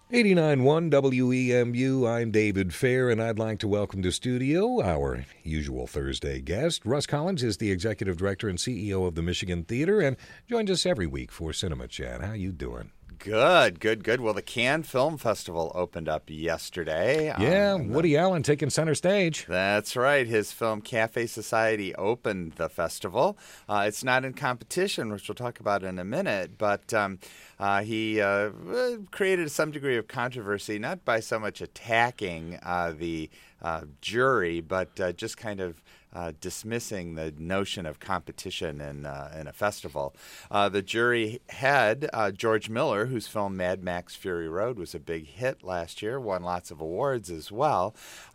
89.1 WEMU, I'm David Fair, and I'd like to welcome to studio our usual Thursday guest. Russ Collins is the Executive Director and CEO of the Michigan Theater and joins us every week for Cinema Chat. How you doing? Good. Well, the Cannes Film Festival opened up yesterday. Yeah, Woody Allen taking center stage. That's right. His film Cafe Society opened the festival. It's not in competition, which we'll talk about in a minute, but he created some degree of controversy, not by so much attacking the jury, but just kind of dismissing the notion of competition in a festival. The jury had George Miller, whose film Mad Max Fury Road was a big hit last year, won lots of awards as well.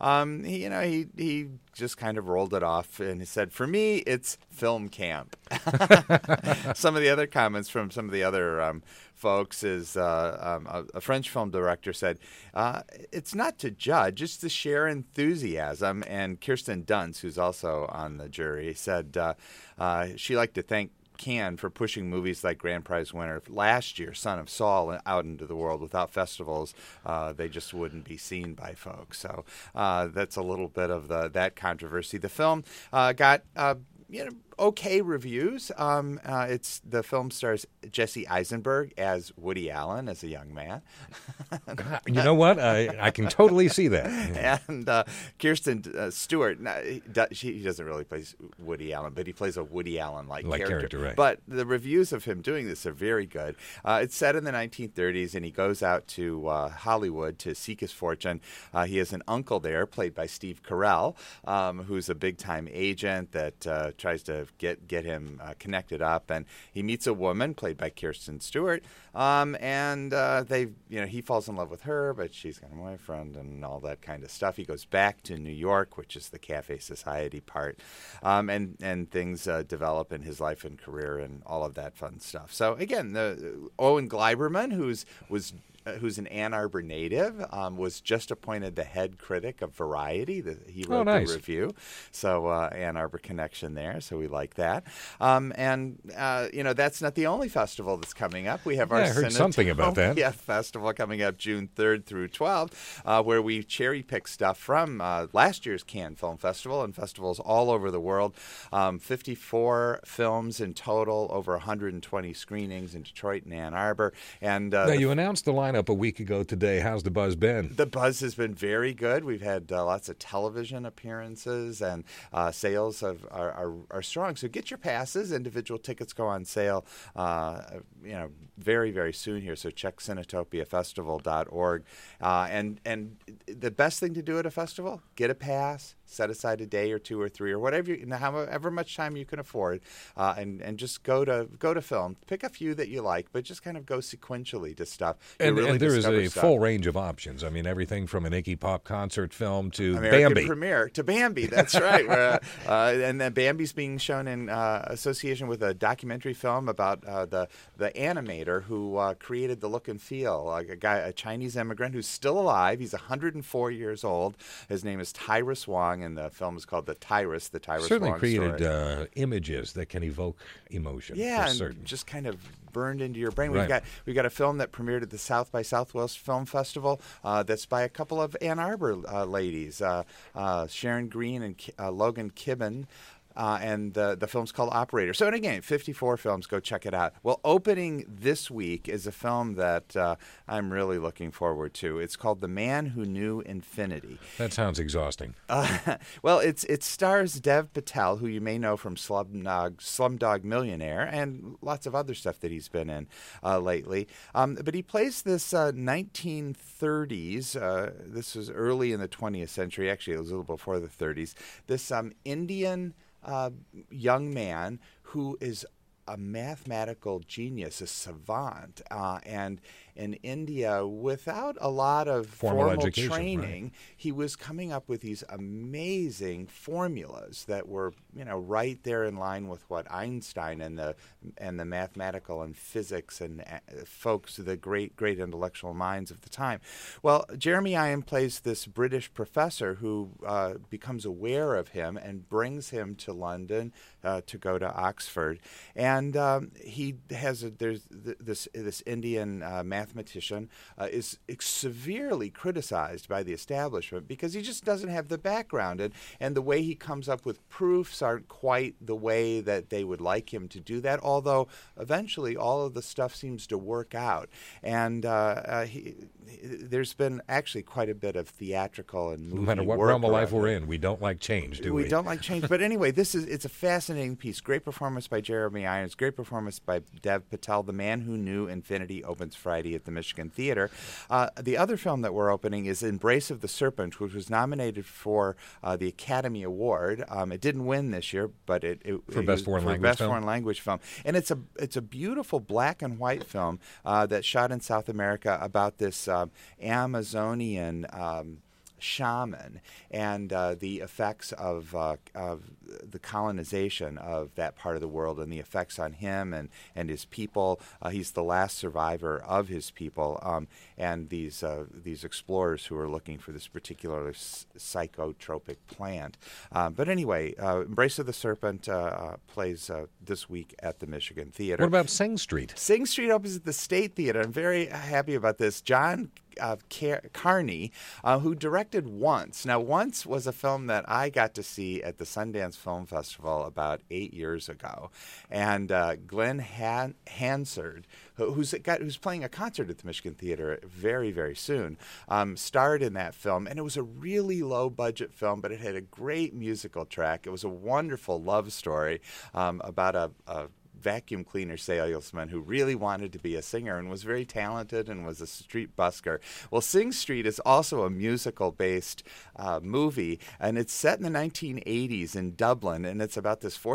He just kind of rolled it off and he said, "For me, it's film camp." Some of the other comments from some of the other folks is a French film director said, "It's not to judge, it's to share enthusiasm." And Kirsten Dunst, who's also on the jury, said she liked to thank Cannes for pushing movies like Grand Prize winner last year, Son of Saul, out into the world. Without festivals, they just wouldn't be seen by folks. So that's a little bit of that controversy. The film got okay reviews. The film stars Jesse Eisenberg as Woody Allen as a young man. You know what? I can totally see that. And Kirsten Stewart, he doesn't really play Woody Allen, but he plays a Woody Allen-like character. Right. But the reviews of him doing this are very good. It's set in the 1930s, and he goes out to Hollywood to seek his fortune. He has an uncle there, played by Steve Carell, who's a big-time agent that tries to get him connected up, and he meets a woman played by Kirsten Stewart, and he falls in love with her, but she's got a boyfriend and all that kind of stuff. He goes back to New York, which is the Cafe Society part, and things develop in his life and career and all of that fun stuff. So again, Owen Gleiberman, who's an Ann Arbor native, was just appointed the head critic of Variety. He wrote the review. So Ann Arbor connection there, so we like that. That's not the only festival that's coming up. We have our I heard something about that. Festival coming up June 3rd through 12th, where we cherry-pick stuff from last year's Cannes Film Festival and festivals all over the world. 54 films in total, over 120 screenings in Detroit and Ann Arbor. And now, you announced the lineup a week ago today. How's the buzz been? The buzz has been very good. We've had lots of television appearances, and sales are strong. So get your passes. Individual tickets go on sale, very, very soon here. So check cinetopiafestival.org. And the best thing to do at a festival, get a pass. Set aside a day or two or three or whatever, however much time you can afford, and just go to film. Pick a few that you like, but just kind of go sequentially to stuff. And there is a full range of options. I mean, everything from an Iggy Pop concert film to American Bambi. Premiere to Bambi. That's right. And then Bambi's being shown in association with a documentary film about the animator who created the look and feel. A Chinese immigrant who's still alive. He's 104 years old. His name is Tyrus Wong. And the film is called The Tyrus Certainly Wong created story. Images that can evoke emotion. Yeah, and certain. Just kind of burned into your brain. Right. We've got a film that premiered at the South by Southwest Film Festival that's by a couple of Ann Arbor ladies, Sharon Green and Logan Kibben. And the film's called Operator. So, and again, 54 films. Go check it out. Well, opening this week is a film that I'm really looking forward to. It's called The Man Who Knew Infinity. That sounds exhausting. Well, it stars Dev Patel, who you may know from Slumdog Millionaire and lots of other stuff that he's been in lately. But he plays this 1930s, this was early in the 20th century. Actually, it was a little before the 30s. This Indian young man who is a mathematical genius, a savant, and in India, without a lot of formal training, right. He was coming up with these amazing formulas that were, right there in line with what Einstein and the mathematical and physics and folks, the great intellectual minds of the time. Well, Jeremy Iron plays this British professor who becomes aware of him and brings him to London to go to Oxford, and he has this Indian mathematician, is severely criticized by the establishment because he just doesn't have the background, and the way he comes up with proofs aren't quite the way that they would like him to do that, although eventually all of the stuff seems to work out. And there's been actually quite a bit of theatrical and movie No matter what work realm of life around we're it. in, we don't like change, do we? We don't like change. But anyway, it's a fascinating piece. Great performance by Jeremy Irons. Great performance by Dev Patel. The Man Who Knew Infinity opens Friday at the Michigan Theater. The other film that we're opening is Embrace of the Serpent, which was nominated for the Academy Award. It didn't win this year, but it For Best Foreign Language Film? Foreign Language Film. And it's a beautiful black and white film that's shot in South America about this Amazonian shaman and the effects of the colonization of that part of the world and the effects on him and his people. He's the last survivor of his people, and these explorers who are looking for this particular psychotropic plant. But anyway, Embrace of the Serpent plays this week at the Michigan Theater. What about Sing Street? Sing Street opens at the State Theater. I'm very happy about this. John Carney, who directed Once. Now, Once was a film that I got to see at the Sundance Film Festival about 8 years ago. And Glenn Hansard, who's playing a concert at the Michigan Theater very, very soon, starred in that film. And it was a really low-budget film, but it had a great musical track. It was a wonderful love story about a vacuum cleaner salesman who really wanted to be a singer and was very talented and was a street busker. Well, Sing Street is also a musical-based movie, and it's set in the 1980s in Dublin, and it's about this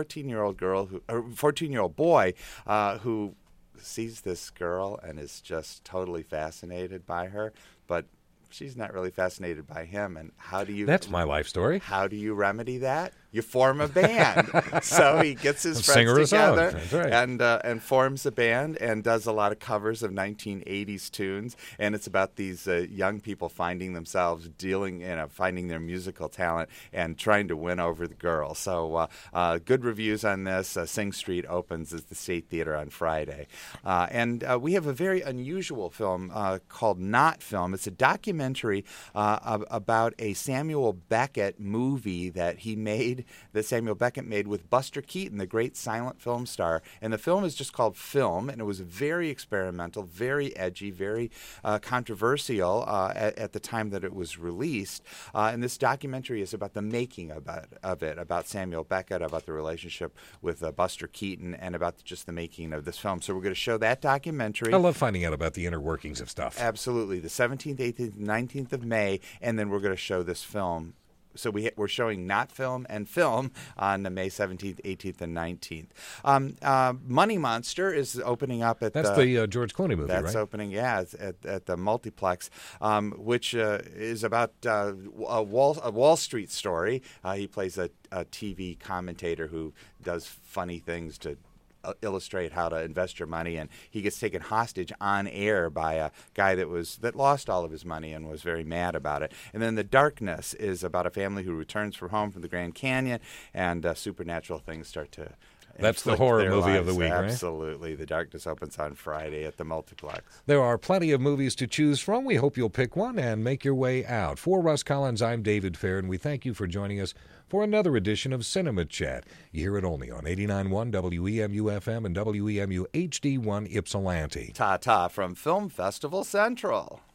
14-year-old boy who sees this girl and is just totally fascinated by her, but she's not really fascinated by him. And how do you... That's my life story. How do you remedy that? You form a band. So he gets his Sing her a friends song. together That's right. and forms a band and does a lot of covers of 1980s tunes. And it's about these young people finding themselves finding their musical talent and trying to win over the girl. So good reviews on this. Sing Street opens at the State Theater on Friday. And we have a very unusual film called Not Film. It's a documentary about a Samuel Beckett movie that Samuel Beckett made with Buster Keaton, the great silent film star. And the film is just called Film, and it was very experimental, very edgy, very controversial at the time that it was released. And this documentary is about the making of it, about Samuel Beckett, about the relationship with Buster Keaton, and about just the making of this film. So we're going to show that documentary. I love finding out about the inner workings of stuff. Absolutely. The 17th, 18th, 19th of May, and then we're going to show this film. So we're showing Not Film and Film on May 17th, 18th, and 19th. Money Monster is opening up at That's the George Clooney movie, right? That's opening, yeah, at the Multiplex, which is about a Wall Street story. He plays a TV commentator who does funny things to illustrate how to invest your money, and he gets taken hostage on air by a guy that lost all of his money and was very mad about it. And then The Darkness is about a family who returns home from the Grand Canyon, and supernatural things start to That's the inflict horror their movie of lives. the week, right? Absolutely. The Darkness opens on Friday at the Multiplex. There are plenty of movies to choose from. We hope you'll pick one and make your way out. For Russ Collins, I'm David Fair, and we thank you for joining us for another edition of Cinema Chat. You hear it only on 89.1 WEMU-FM and WEMU HD1 Ypsilanti. Ta-ta from Film Festival Central.